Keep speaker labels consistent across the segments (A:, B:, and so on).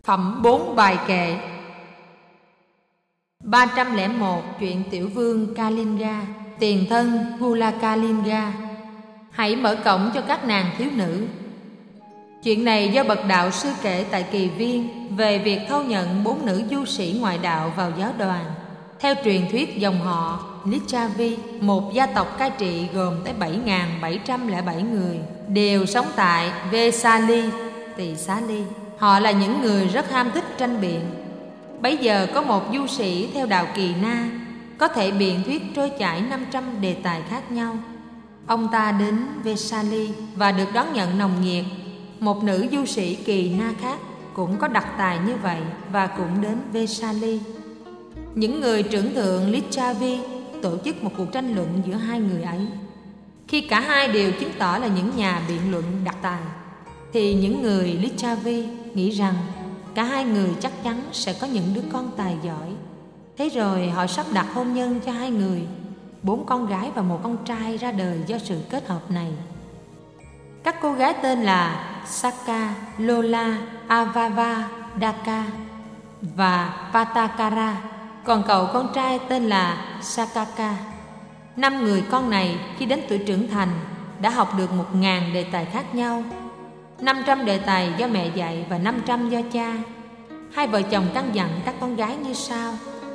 A: Phẩm 4 bài kệ. 301 chuyện tiểu vương Kalinga, tiền thân Gula Kalinga. Hãy mở cổng cho các nàng thiếu nữ. Chuyện này do bậc đạo sư kể tại Kỳ Viên về việc thâu nhận 4 nữ du sĩ ngoại đạo vào giáo đoàn. Theo truyền thuyết dòng họ Licchavi, một gia tộc cai trị gồm tới 7.707 người, đều sống tại Vesali, Tỳ Xá Ly. Họ là những người rất ham thích tranh biện. Bấy giờ có một du sĩ theo đạo Kỳ Na, có thể biện thuyết trôi chảy 500 đề tài khác nhau. Ông ta đến Vesali và được đón nhận nồng nhiệt. Một nữ du sĩ Kỳ Na khác cũng có đặc tài như vậy và cũng đến Vesali. Những người trưởng thượng Licchavi tổ chức một cuộc tranh luận giữa hai người ấy. Khi cả hai đều chứng tỏ là những nhà biện luận đặc tài, thì những người Licchavi nghĩ rằng cả hai người chắc chắn sẽ có những đứa con tài giỏi. Thế rồi họ sắp đặt hôn nhân cho hai người. 4 con gái và 1 con trai ra đời do sự kết hợp này. Các cô gái tên là Saka, Lola, Avava, Daka và Patakara. Còn cậu con trai tên là Sakaka. 5 người con này khi đến tuổi trưởng thành đã học được 1000 đề tài khác nhau. 500 đề tài do mẹ dạy và 500 do cha. Hai vợ chồng căn dặn các con gái như sau: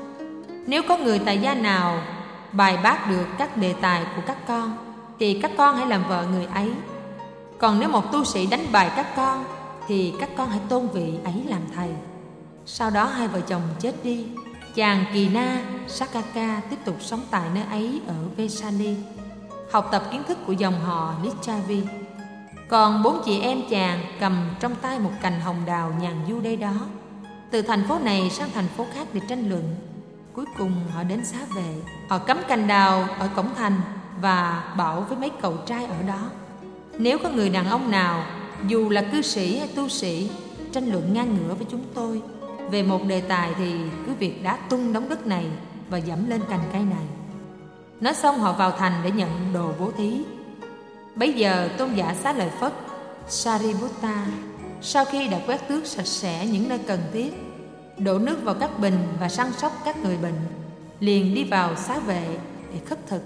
A: nếu có người tài gia nào bài bác được các đề tài của các con, thì các con hãy làm vợ người ấy. Còn nếu một tu sĩ đánh bại các con, thì các con hãy tôn vị ấy làm thầy. Sau đó hai vợ chồng chết đi. Chàng Kỳ Na Sakaka tiếp tục sống tại nơi ấy ở Vesali, học tập kiến thức của dòng họ Licchavi. Còn 4 chị em chàng cầm trong tay một cành hồng đào nhàn du đây đó, từ thành phố này sang thành phố khác để tranh luận. Cuối cùng họ đến Xá Vệ. Họ cắm cành đào ở cổng thành và bảo với mấy cậu trai ở đó: nếu có người đàn ông nào, dù là cư sĩ hay tu sĩ, tranh luận ngang ngửa với chúng tôi về một đề tài, thì cứ việc đá tung đống đất này và dẫm lên cành cây này. Nói xong họ vào thành để nhận đồ bố thí. Bấy giờ tôn giả Xá Lợi Phất Sariputta, sau khi đã quét tước sạch sẽ những nơi cần thiết, đổ nước vào các bình và săn sóc các người bệnh, liền đi vào Xá Vệ để khất thực.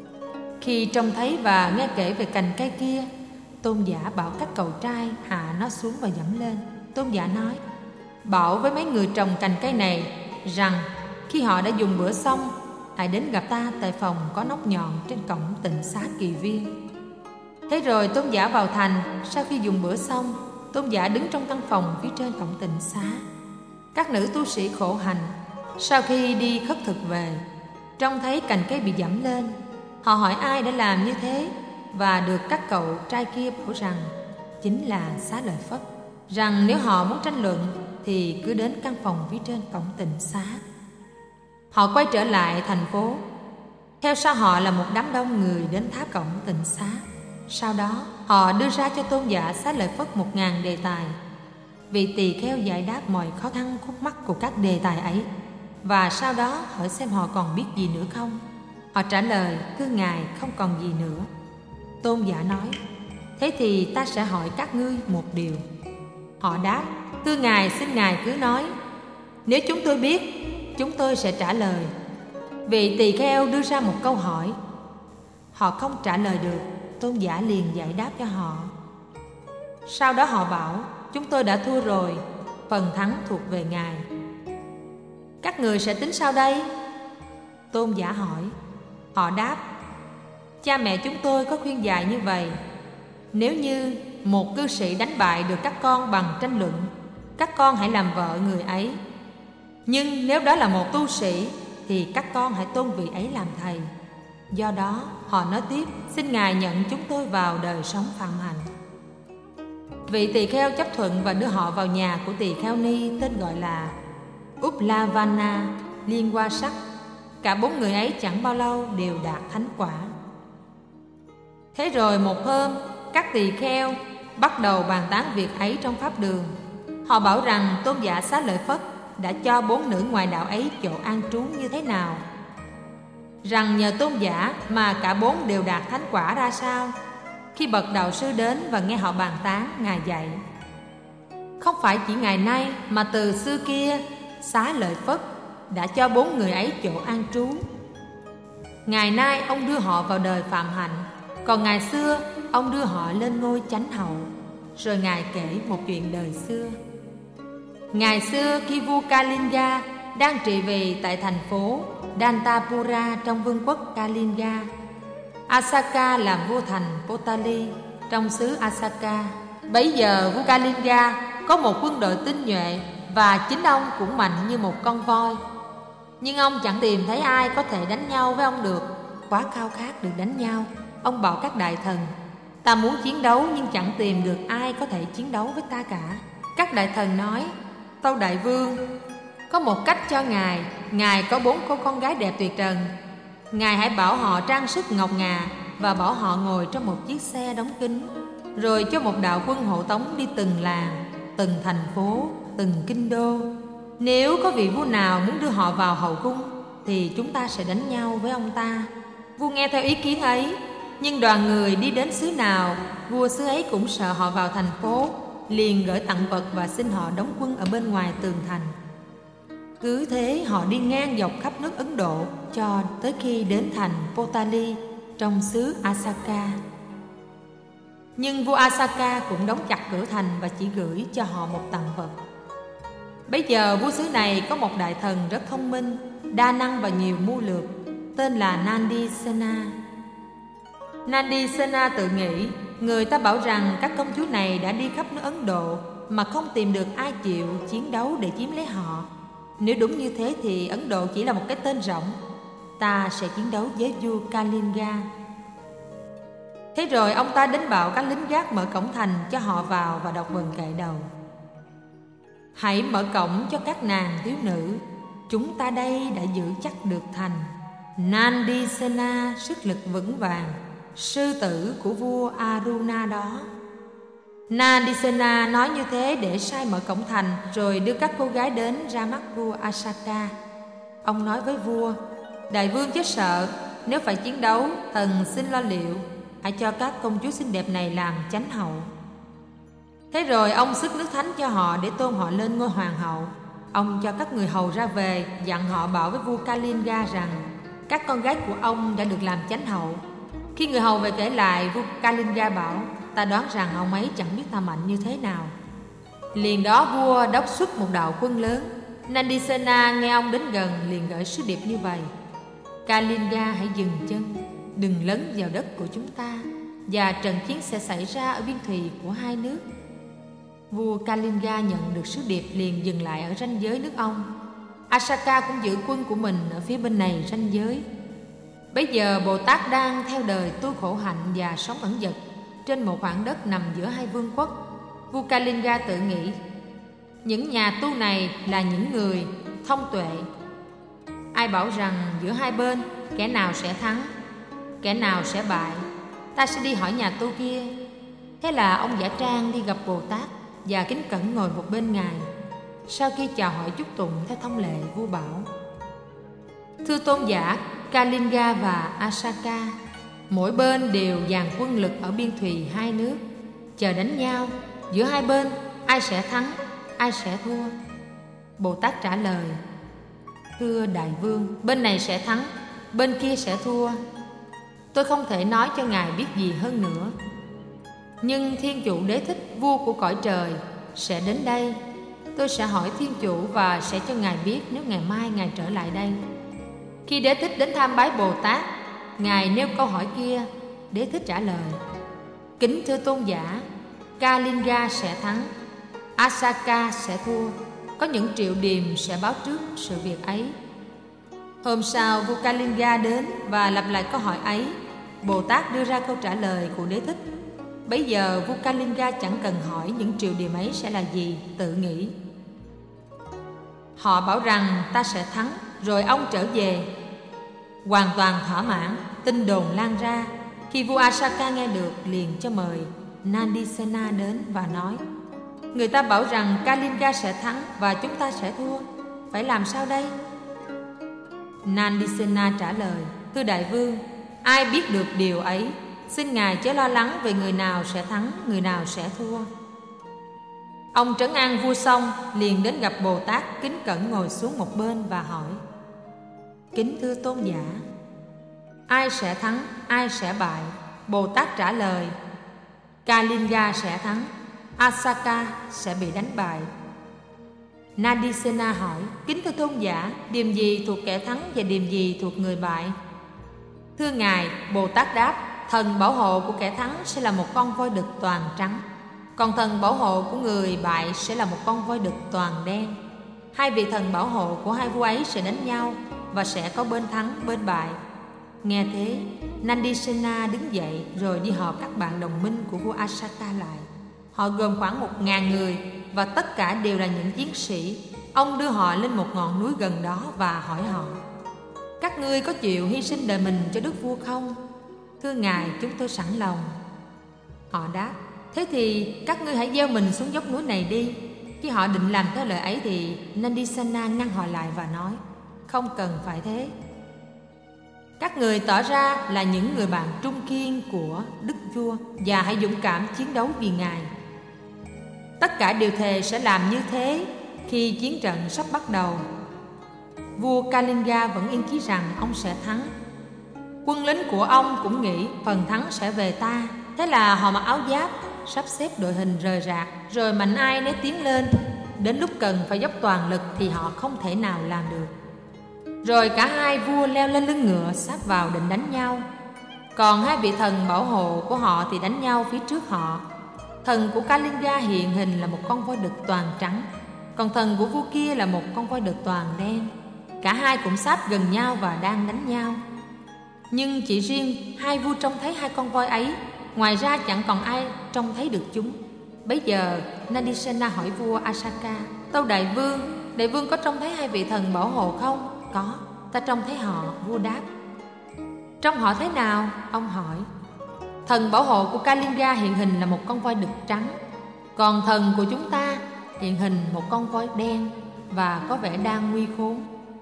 A: Khi trông thấy và nghe kể về cành cây kia, tôn giả bảo các cậu trai hạ nó xuống và dẫm lên. Tôn giả nói: bảo với mấy người trồng cành cây này rằng khi họ đã dùng bữa xong, hãy đến gặp ta tại phòng có nóc nhọn trên cổng Tịnh Xá Kỳ Viên. Thế rồi tôn giả vào thành. Sau khi dùng bữa xong, tôn giả đứng trong căn phòng phía trên cổng Tịnh Xá. Các nữ tu sĩ khổ hạnh sau khi đi khất thực về, trông thấy cành cây bị dẫm lên. Họ hỏi ai đã làm như thế, và được các cậu trai kia bảo rằng chính là Xá Lợi Phất, rằng nếu họ muốn tranh luận thì cứ đến căn phòng phía trên cổng Tịnh Xá. Họ quay trở lại thành phố. Theo sau họ là một đám đông người đến tháp cổng Tịnh Xá. Sau đó họ đưa ra cho tôn giả Xá Lợi Phất 1000 đề tài. Vị tỳ kheo giải đáp mọi khó khăn khúc mắc của các đề tài ấy, và sau đó hỏi xem họ còn biết gì nữa không. Họ trả lời: thưa ngài, không còn gì nữa. Tôn giả nói: thế thì ta sẽ hỏi các ngươi một điều. Họ đáp: thưa ngài, xin ngài cứ nói. Nếu chúng tôi biết, chúng tôi sẽ trả lời. Vị tỳ kheo đưa ra một câu hỏi. Họ không trả lời được. Tôn giả liền giải đáp cho họ. Sau đó họ bảo: chúng tôi đã thua rồi, phần thắng thuộc về ngài. Các người sẽ tính sao đây? Tôn giả hỏi. Họ đáp: cha mẹ chúng tôi có khuyên dạy như vậy: nếu như một cư sĩ đánh bại được các con bằng tranh luận, các con hãy làm vợ người ấy. Nhưng nếu đó là một tu sĩ, thì các con hãy tôn vị ấy làm thầy. Do đó họ nói tiếp: xin ngài nhận chúng tôi vào đời sống phạm hạnh. Vị tỳ kheo chấp thuận và đưa họ vào nhà của tỳ kheo ni tên gọi là Upplavana Liên Hoa Sắc. Cả 4 người ấy chẳng bao lâu đều đạt thánh quả. Thế rồi một hôm, các tỳ kheo bắt đầu bàn tán việc ấy trong pháp đường. Họ bảo rằng tôn giả Xá Lợi Phất đã cho 4 nữ ngoại đạo ấy chỗ an trú như thế nào, rằng nhờ tôn giả mà cả 4 đều đạt thánh quả ra sao. Khi bậc đạo sư đến và nghe họ bàn tán, ngài dạy: Không phải chỉ ngày nay mà từ xưa kia, Xá Lợi Phất đã cho 4 người ấy chỗ an trú. Ngày nay ông đưa họ vào đời phạm hạnh, còn ngày xưa ông đưa họ lên ngôi chánh hậu. Rồi Ngài kể một chuyện đời xưa. Ngày xưa khi vua Kalinga đang trị vì tại thành phố Dantapura trong vương quốc Kalinga, Asaka làm vua thành Potali trong xứ Asaka. Bấy giờ vua Kalinga có một quân đội tinh nhuệ, và chính ông cũng mạnh như một con voi. Nhưng ông chẳng tìm thấy ai có thể đánh nhau với ông được. Quá khao khát được đánh nhau, ông bảo các đại thần: ta muốn chiến đấu nhưng chẳng tìm được ai có thể chiến đấu với ta cả. Các đại thần nói: tâu đại vương, có một cách cho ngài. Ngài có 4 cô con gái đẹp tuyệt trần. Ngài hãy bảo họ trang sức ngọc ngà, và bảo họ ngồi trong một chiếc xe đóng kín, rồi cho một đạo quân hộ tống đi từng làng, từng thành phố, từng kinh đô. Nếu có vị vua nào muốn đưa họ vào hậu cung, thì chúng ta sẽ đánh nhau với ông ta. Vua nghe theo ý kiến ấy. Nhưng đoàn người đi đến xứ nào, vua xứ ấy cũng sợ họ vào thành phố, liền gửi tặng vật và xin họ đóng quân ở bên ngoài tường thành. Cứ thế họ đi ngang dọc khắp nước Ấn Độ, cho tới khi đến thành Potali trong xứ Asaka. Nhưng vua Asaka cũng đóng chặt cửa thành và chỉ gửi cho họ một tặng vật. Bấy giờ vua xứ này có một đại thần rất thông minh, đa năng và nhiều mưu lược, tên là Nandi Sena. Nandi Sena tự nghĩ, người ta bảo rằng các công chúa này đã đi khắp nước Ấn Độ mà không tìm được ai chịu chiến đấu để chiếm lấy họ. Nếu đúng như thế thì Ấn Độ chỉ là một cái tên rỗng. Ta sẽ chiến đấu với vua Kalinga. Thế rồi ông ta đến bảo các lính gác mở cổng thành cho họ vào và đọc vần kệ đầu: hãy mở cổng cho các nàng thiếu nữ, chúng ta đây đã giữ chắc được thành. Nandi Sena sức lực vững vàng, sư tử của vua Aruna đó. Nandi Sena nói như thế để sai mở cổng thành, rồi đưa các cô gái đến ra mắt vua Asaka. Ông nói với vua: đại vương chớ sợ, nếu phải chiến đấu, thần xin lo liệu. Hãy cho các công chúa xinh đẹp này làm chánh hậu. Thế rồi ông xức nước thánh cho họ để tôn họ lên ngôi hoàng hậu. Ông cho các người hầu ra về, dặn họ bảo với vua Kalinga rằng các con gái của ông đã được làm chánh hậu. Khi người hầu về kể lại, vua Kalinga bảo: ta đoán rằng ông ấy chẳng biết ta mạnh như thế nào. Liền đó vua đốc xuất một đạo quân lớn. Nandi Sena nghe ông đến gần, liền gửi sứ điệp như vậy: Kalinga hãy dừng chân, đừng lấn vào đất của chúng ta, và trận chiến sẽ xảy ra ở biên thùy của hai nước. Vua Kalinga nhận được sứ điệp liền dừng lại ở ranh giới nước ông. Asaka cũng giữ quân của mình ở phía bên này ranh giới. Bấy giờ Bồ Tát đang theo đời tu khổ hạnh và sống ẩn dật trên một khoảng đất nằm giữa hai vương quốc. Vua Kalinga tự nghĩ, những nhà tu này là những người thông tuệ. Ai bảo rằng giữa hai bên kẻ nào sẽ thắng, kẻ nào sẽ bại, ta sẽ đi hỏi nhà tu kia. Thế là ông giả trang đi gặp Bồ Tát và kính cẩn ngồi một bên ngài. Sau khi chào hỏi chúc tụng theo thông lệ, vua bảo: thưa tôn giả Kalinga và Asaka, mỗi bên đều dàn quân lực ở biên thùy hai nước, chờ đánh nhau. Giữa hai bên ai sẽ thắng, ai sẽ thua? Bồ Tát trả lời: thưa đại vương, bên này sẽ thắng, bên kia sẽ thua. Tôi không thể nói cho ngài biết gì hơn nữa. Nhưng Thiên Chủ Đế Thích, vua của cõi trời, sẽ đến đây. Tôi sẽ hỏi Thiên Chủ và sẽ cho ngài biết nếu ngày mai ngài trở lại đây. Khi Đế Thích đến tham bái Bồ Tát, ngài nêu câu hỏi kia. Đế Thích trả lời: kính thưa tôn giả, Kalinga sẽ thắng, Asaka sẽ thua. Có những triệu điềm sẽ báo trước sự việc ấy. Hôm sau vua Kalinga đến và lặp lại câu hỏi ấy. Bồ Tát đưa ra câu trả lời của Đế Thích. Bấy giờ vua Kalinga chẳng cần hỏi những triệu điềm ấy sẽ là gì, tự nghĩ: họ bảo rằng ta sẽ thắng, rồi ông trở về. Hoàn toàn thỏa mãn, tin đồn lan ra. Khi vua Asaka nghe được, liền cho mời Nandi Sena đến và nói: người ta bảo rằng Kalinga sẽ thắng và chúng ta sẽ thua, phải làm sao đây? Nandi Sena trả lời: thưa đại vương, ai biết được điều ấy? Xin ngài chớ lo lắng về người nào sẽ thắng, người nào sẽ thua. Ông trấn an vua xong liền đến gặp Bồ Tát, kính cẩn ngồi xuống một bên và hỏi: Kính thưa tôn giả, ai sẽ thắng, ai sẽ bại? Bồ Tát trả lời: Kalinga sẽ thắng, Asaka sẽ bị đánh bại. Nadisena hỏi: Kính thưa tôn giả, điềm gì thuộc kẻ thắng và điềm gì thuộc người bại? Thưa ngài, Bồ Tát đáp: Thần bảo hộ của kẻ thắng sẽ là một con voi đực toàn trắng, còn thần bảo hộ của người bại sẽ là một con voi đực toàn đen. Hai vị thần bảo hộ của hai vua ấy sẽ đánh nhau, và sẽ có bên thắng bên bại. Nghe thế, Nandisena đứng dậy rồi đi họp các bạn đồng minh của vua Asaka lại. Họ gồm khoảng 1000 người, và tất cả đều là những chiến sĩ. Ông đưa họ lên một ngọn núi gần đó và hỏi họ: Các ngươi có chịu hy sinh đời mình cho đức vua không? Thưa ngài, chúng tôi sẵn lòng. Họ đáp: Thế thì các ngươi hãy gieo mình xuống dốc núi này đi. Khi họ định làm theo lời ấy thì Nandisena ngăn họ lại và nói: Không cần phải thế. Các người tỏ ra là những người bạn trung kiên của đức vua, và hãy dũng cảm chiến đấu vì ngài. Tất cả đều thề sẽ làm như thế khi chiến trận sắp bắt đầu. Vua Kalinga vẫn yên chí rằng ông sẽ thắng. Quân lính của ông cũng nghĩ phần thắng sẽ về ta. Thế là họ mặc áo giáp, sắp xếp đội hình rời rạc, rồi mạnh ai nấy tiến lên. Đến lúc cần phải dốc toàn lực thì họ không thể nào làm được. Rồi cả hai vua leo lên lưng ngựa sáp vào định đánh nhau. Còn hai vị thần bảo hộ của họ thì đánh nhau phía trước họ. Thần của Kalinga hiện hình là một con voi đực toàn trắng, còn thần của vua kia là một con voi đực toàn đen. Cả hai cũng sáp gần nhau và đang đánh nhau. Nhưng chỉ riêng hai vua trông thấy hai con voi ấy, ngoài ra chẳng còn ai trông thấy được chúng. Bấy giờ Nandisena hỏi vua Asaka: Tâu đại vương có trông thấy hai vị thần bảo hộ không? Có, ta trông thấy họ. Vua đáp: Trông họ thế nào? Ông hỏi. Thần bảo hộ của Kalinga hiện hình là một con voi đực trắng, còn thần của chúng ta hiện hình một con voi đen và có vẻ đang nguy khốn.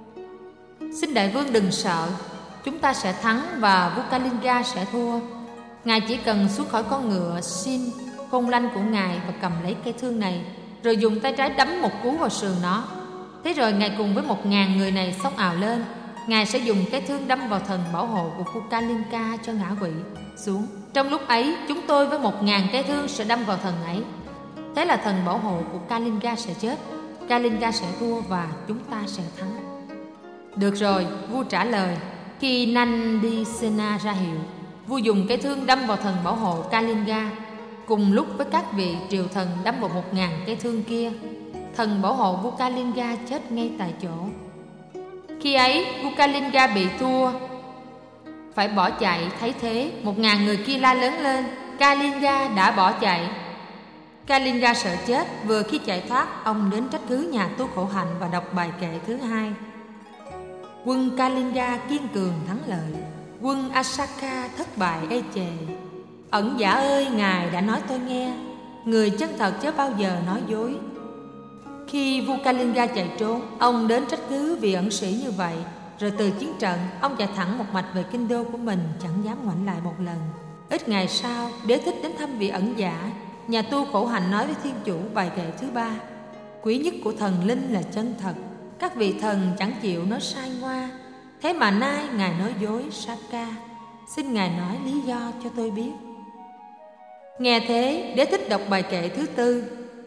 A: Xin đại vương đừng sợ, chúng ta sẽ thắng và vua Kalinga sẽ thua. Ngài chỉ cần xuống khỏi con ngựa xin khôn lanh của ngài và cầm lấy cây thương này, rồi dùng tay trái đấm một cú vào sườn nó. Thế rồi ngài cùng với 1000 người này xông ào lên. Ngài sẽ dùng cái thương đâm vào thần bảo hộ của vua Kalinga cho ngã quỵ xuống. Trong lúc ấy, chúng tôi với 1000 cái thương sẽ đâm vào thần ấy. Thế là thần bảo hộ của Kalinga sẽ chết, Kalinga sẽ thua và chúng ta sẽ thắng. Được rồi, vua trả lời. Khi Nandisena ra hiệu, vua dùng cái thương đâm vào thần bảo hộ Kalinga, cùng lúc với các vị triều thần đâm vào 1000 cái thương kia. Thần bảo hộ vua Kalinga chết ngay tại chỗ. Khi ấy, vua Kalinga bị thua, phải bỏ chạy. Thấy thế, 1000 người kia la lớn lên: Kalinga đã bỏ chạy. Kalinga sợ chết. Vừa khi chạy thoát, ông đến trách cứ nhà tu khổ hạnh và đọc bài kệ thứ 2: Quân Kalinga kiên cường thắng lợi, quân Asaka thất bại ê chề. Ẩn giả ơi, ngài đã nói tôi nghe, người chân thật chớ bao giờ nói dối. Khi vua Kalinga chạy trốn, ông đến trách cứ vì ẩn sĩ như vậy. Rồi từ chiến trận, ông chạy thẳng một mạch về kinh đô của mình, chẳng dám ngoảnh lại một lần. Ít ngày sau, Đế Thích đến thăm vị ẩn giả. Nhà tu khổ hạnh nói với thiên chủ bài kệ thứ 3: Quý nhất của thần linh là chân thật, các vị thần chẳng chịu nói sai ngoa. Thế mà nay ngài nói dối Saka, xin ngài nói lý do cho tôi biết. Nghe thế, Đế Thích đọc bài kệ thứ 4: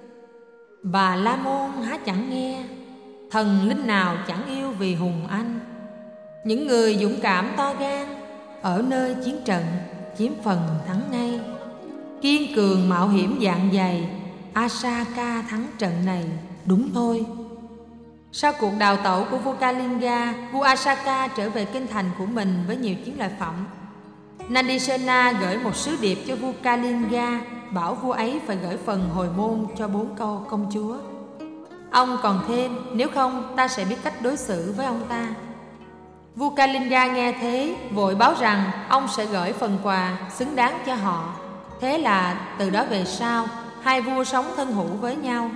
A: Bà La Môn há chẳng nghe, thần linh nào chẳng yêu vì hùng anh. Những người dũng cảm to gan, ở nơi chiến trận chiếm phần thắng ngay. Kiên cường mạo hiểm dạng dày, Asaka thắng trận này đúng thôi. Sau cuộc đào tẩu của vua Kalinga, vua Asaka trở về kinh thành của mình với nhiều chiến lợi phẩm. Nandisena gửi một sứ điệp cho vua Kalinga, bảo vua ấy phải gửi phần hồi môn cho 4 câu công chúa. Ông còn thêm: Nếu không, ta sẽ biết cách đối xử với ông ta. Vua Kalinga nghe thế, vội báo rằng ông sẽ gửi phần quà xứng đáng cho họ. Thế là từ đó về sau, hai vua sống thân hữu với nhau.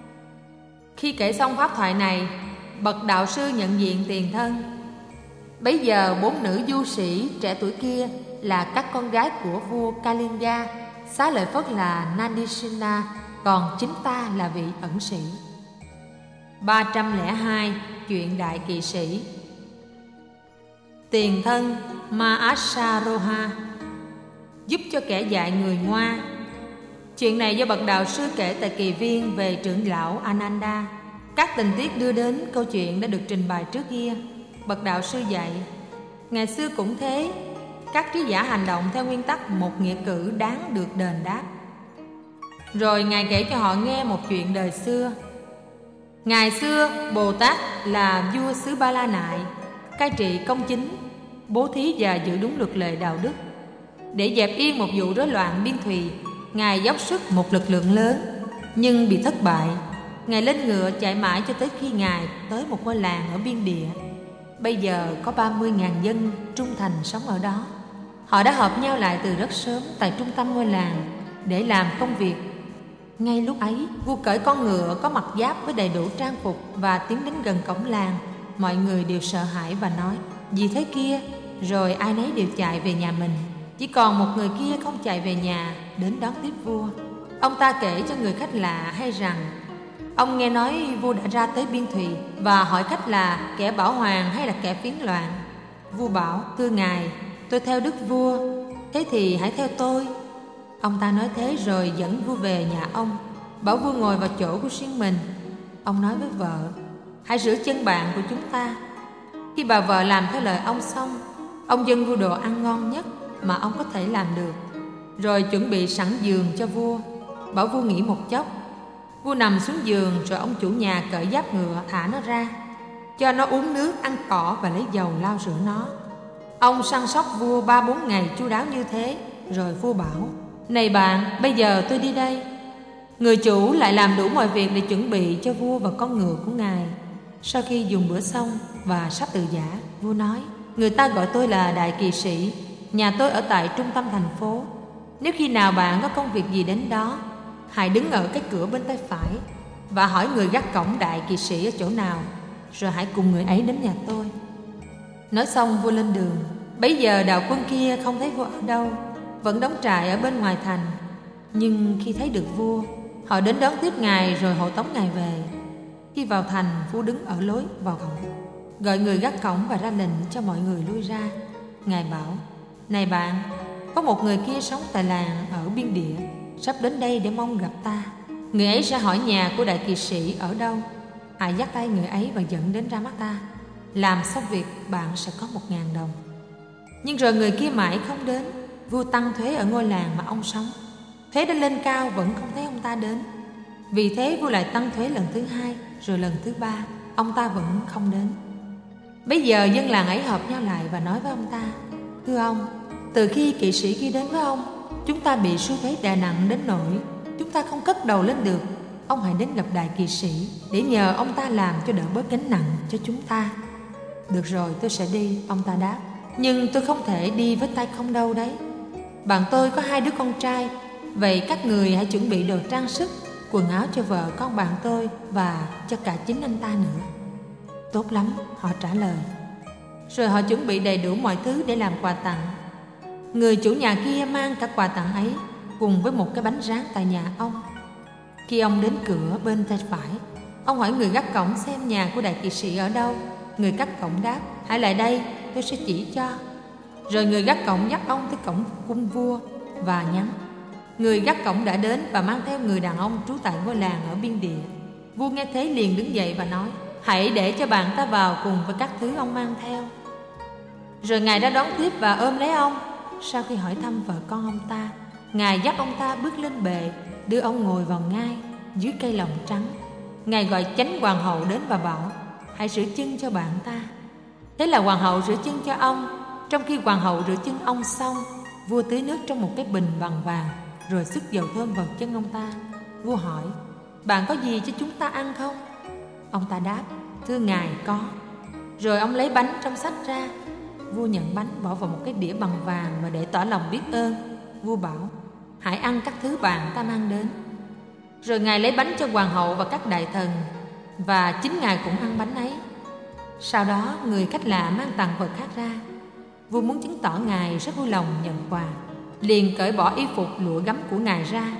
A: Khi kể xong pháp thoại này, bậc đạo sư nhận diện tiền thân. Bấy giờ 4 nữ du sĩ trẻ tuổi kia là các con gái của vua Kalinga, xá lợi Phất là Nandisena, còn chính ta là vị ẩn sĩ. 302. Chuyện đại kỵ sĩ. Tiền thân Mahasaroha giúp cho kẻ dạy người ngoa. Chuyện này do bậc đạo sư kể tại kỳ viên về trưởng lão Ananda. Các tình tiết đưa đến câu chuyện đã được trình bày trước kia. Bậc đạo sư dạy: ngày xưa cũng thế, các trí giả hành động theo nguyên tắc một nghĩa cử đáng được đền đáp. Rồi Ngài kể cho họ nghe một chuyện đời xưa. Ngày xưa Bồ Tát là vua xứ Ba La Nại, cai trị công chính, bố thí và giữ đúng luật lệ đạo đức. Để dẹp yên một vụ rối loạn biên thùy, Ngài dốc sức một lực lượng lớn, nhưng bị thất bại. Ngài lên ngựa chạy mãi cho tới khi Ngài tới một ngôi làng ở biên địa. Bây giờ có 30.000 dân trung thành sống ở đó. Họ đã hợp nhau lại từ rất sớm tại trung tâm ngôi làng để làm công việc. Ngay lúc ấy, vua cởi con ngựa có mặt giáp với đầy đủ trang phục và tiến đến gần cổng làng. Mọi người đều sợ hãi và nói: gì thế kia? Rồi ai nấy đều chạy về nhà mình. Chỉ còn một người kia không chạy về nhà, đến đón tiếp vua. Ông ta kể cho người khách lạ hay rằng ông nghe nói vua đã ra tới biên thùy, và hỏi khách là kẻ bảo hoàng hay là kẻ phiến loạn. Vua bảo: thưa ngài, tôi theo đức vua, thế thì hãy theo tôi. Ông ta nói thế rồi dẫn vua về nhà ông, bảo vua ngồi vào chỗ của riêng mình. Ông nói với vợ: hãy rửa chân bạn của chúng ta. Khi bà vợ làm theo lời ông xong, ông dâng vua đồ ăn ngon nhất mà ông có thể làm được, rồi chuẩn bị sẵn giường cho vua, bảo vua nghỉ một chốc. Vua nằm xuống giường, rồi ông chủ nhà cởi giáp ngựa thả nó ra, cho nó uống nước, ăn cỏ và lấy dầu lau rửa nó. Ông săn sóc vua 3-4 ngày chu đáo như thế. Rồi vua bảo: này bạn, bây giờ tôi đi đây. Người chủ lại làm đủ mọi việc để chuẩn bị cho vua và con ngựa của ngài. Sau khi dùng bữa xong và sắp từ giã, vua nói: người ta gọi tôi là đại kỵ sĩ, nhà tôi ở tại trung tâm thành phố. Nếu khi nào bạn có công việc gì đến đó, hãy đứng ở cái cửa bên tay phải và hỏi người gác cổng đại kỵ sĩ ở chỗ nào, rồi hãy cùng người ấy đến nhà tôi. Nói xong vua lên đường. Bấy giờ đạo quân kia không thấy vua ở đâu, vẫn đóng trại ở bên ngoài thành. Nhưng khi thấy được vua, họ đến đón tiếp ngài rồi hộ tống ngài về. Khi vào thành, vua đứng ở lối vào cổng, gọi người gác cổng và ra lệnh cho mọi người lui ra. Ngài bảo: này bạn, có một người kia sống tại làng ở biên địa, sắp đến đây để mong gặp ta. Người ấy sẽ hỏi nhà của đại kỵ sĩ ở đâu. Hãy dắt tay người ấy và dẫn đến ra mắt ta. Làm xong việc, bạn sẽ có 1.000 đồng. Nhưng rồi người kia mãi không đến. Vua tăng thuế ở ngôi làng mà ông sống. Thuế đã lên cao vẫn không thấy ông ta đến. Vì thế vua lại tăng thuế lần thứ 2, rồi lần thứ 3, ông ta vẫn không đến. Bây giờ dân làng ấy hợp nhau lại và nói với ông ta: thưa ông, từ khi kỵ sĩ kia đến với ông, chúng ta bị số thuế đè nặng đến nỗi chúng ta không cất đầu lên được. Ông hãy đến gặp đại kỵ sĩ để nhờ ông ta làm cho đỡ bớt gánh nặng cho chúng ta. Được rồi, tôi sẽ đi, ông ta đáp. Nhưng tôi không thể đi với tay không đâu đấy. Bạn tôi có 2 đứa con trai. Vậy các người hãy chuẩn bị đồ trang sức, quần áo cho vợ con bạn tôi và cho cả chính anh ta nữa. Tốt lắm, họ trả lời. Rồi họ chuẩn bị đầy đủ mọi thứ để làm quà tặng. Người chủ nhà kia mang cả quà tặng ấy cùng với một cái bánh rán tại nhà ông. Khi ông đến cửa bên tay phải, ông hỏi người gác cổng xem nhà của đại kỵ sĩ ở đâu. Người gác cổng đáp: hãy lại đây, tôi sẽ chỉ cho. Rồi người gác cổng dắt ông tới cổng cung vua và nhắn. Người gác cổng đã đến và mang theo người đàn ông trú tại ngôi làng ở biên địa. Vua nghe thế liền đứng dậy và nói: hãy để cho bạn ta vào cùng với các thứ ông mang theo. Rồi ngài đã đón tiếp và ôm lấy ông. Sau khi hỏi thăm vợ con ông ta, ngài dắt ông ta bước lên bệ, đưa ông ngồi vào ngai dưới cây lồng trắng. Ngài gọi chánh hoàng hậu đến và bảo: hãy rửa chân cho bạn ta. Thế là hoàng hậu rửa chân cho ông. Trong khi hoàng hậu rửa chân ông xong, vua tưới nước trong một cái bình bằng vàng, rồi xức dầu thơm vào chân ông ta. Vua hỏi: bạn có gì cho chúng ta ăn không? Ông ta đáp: thưa ngài, có. Rồi ông lấy bánh trong sách ra. Vua nhận bánh bỏ vào một cái đĩa bằng vàng và để tỏ lòng biết ơn. Vua bảo: hãy ăn các thứ bạn ta mang đến. Rồi ngài lấy bánh cho hoàng hậu và các đại thần, và chính ngài cũng ăn bánh ấy. Sau đó người khách lạ mang tặng vật khác ra. Vua muốn chứng tỏ ngài rất vui lòng nhận quà, liền cởi bỏ y phục lụa gấm của ngài ra,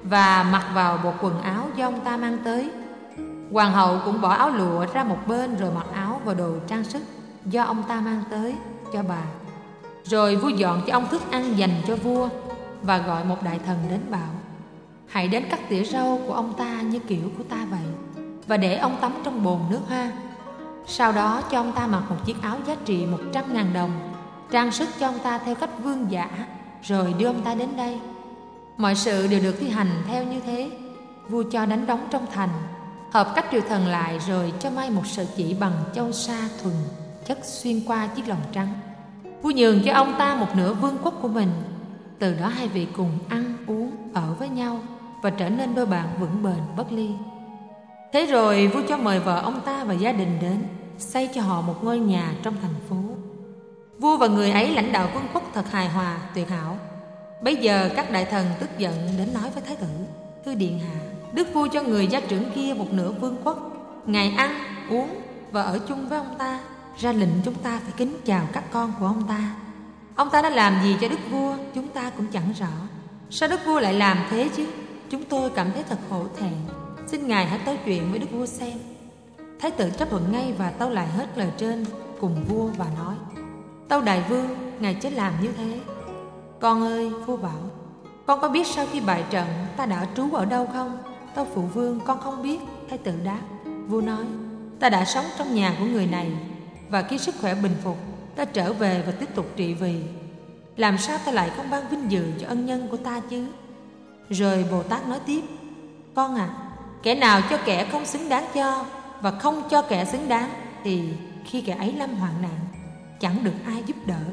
A: và mặc vào bộ quần áo do ông ta mang tới. Hoàng hậu cũng bỏ áo lụa ra một bên rồi mặc áo và đồ trang sức do ông ta mang tới cho bà. Rồi vua dọn cho ông thức ăn dành cho vua và gọi một đại thần đến bảo: hãy đến cắt tỉa râu của ông ta như kiểu của ta vậy, và để ông tắm trong bồn nước hoa. Sau đó cho ông ta mặc một chiếc áo giá trị 100.000 đồng, trang sức cho ông ta theo cách vương giả, rồi đưa ông ta đến đây. Mọi sự đều được thi hành theo như thế. Vua cho đánh đóng trong thành, hợp các triều thần lại, rồi cho may một sợi chỉ bằng châu sa thuần chất xuyên qua chiếc lồng trắng. Vua nhường cho ông ta một nửa vương quốc của mình. Từ đó hai vị cùng ăn uống ở với nhau và trở nên đôi bạn vững bền bất ly. Thế rồi vua cho mời vợ ông ta và gia đình đến, xây cho họ một ngôi nhà trong thành phố. Vua và người ấy lãnh đạo vương quốc thật hài hòa tuyệt hảo. Bấy giờ các đại thần tức giận đến nói với thái tử: thưa điện hạ, đức vua cho người gia trưởng kia một nửa vương quốc, ngài ăn uống và ở chung với ông ta, ra lệnh chúng ta phải kính chào các con của ông ta. Ông ta đã làm gì cho đức vua chúng ta cũng chẳng rõ. Sao đức vua lại làm thế chứ? Chúng tôi cảm thấy thật hổ thẹn. Xin ngài hãy tâu chuyện với đức vua xem. Thái tử chấp thuận ngay và tâu lại hết lời trên cùng vua và nói: tâu đại vương, ngài chớ làm như thế. Con ơi, vua bảo, con có biết sau khi bại trận ta đã trú ở đâu không? Tâu phụ vương, con không biết. Thái tử đáp. Vua nói: ta đã sống trong nhà của người này, và khi sức khỏe bình phục, ta trở về và tiếp tục trị vì. Làm sao ta lại không ban vinh dự cho ân nhân của ta chứ? Rồi Bồ Tát nói tiếp: con à, kẻ nào cho kẻ không xứng đáng cho và không cho kẻ xứng đáng, thì khi kẻ ấy lâm hoạn nạn, chẳng được ai giúp đỡ.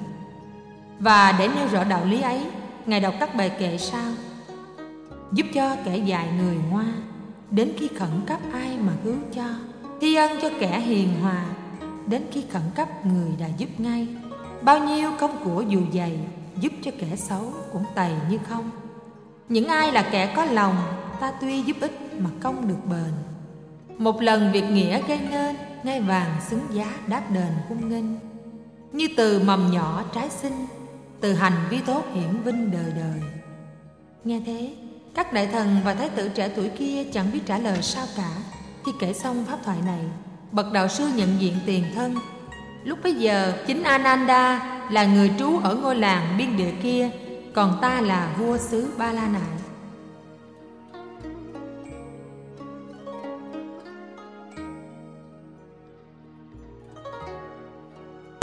A: Và để nêu rõ đạo lý ấy, ngài đọc các bài kệ sau: giúp cho kẻ dại người ngoa, đến khi khẩn cấp ai mà cứu cho, thi ân cho kẻ hiền hòa, đến khi khẩn cấp người đã giúp ngay. Bao nhiêu công của dù dày, giúp cho kẻ xấu cũng tày như không. Những ai là kẻ có lòng, ta tuy giúp ích mà công được bền. Một lần việc nghĩa gây nên, ngai vàng xứng giá đáp đền cung nghênh. Như từ mầm nhỏ trái sinh, từ hành vi tốt hiển vinh đời đời. Nghe thế, các đại thần và thái tử trẻ tuổi kia chẳng biết trả lời sao cả. Khi kể xong pháp thoại này, bậc đạo sư nhận diện tiền thân. Lúc bấy giờ chính Ananda là người trú ở ngôi làng biên địa kia, còn ta là vua xứ Ba La Nại.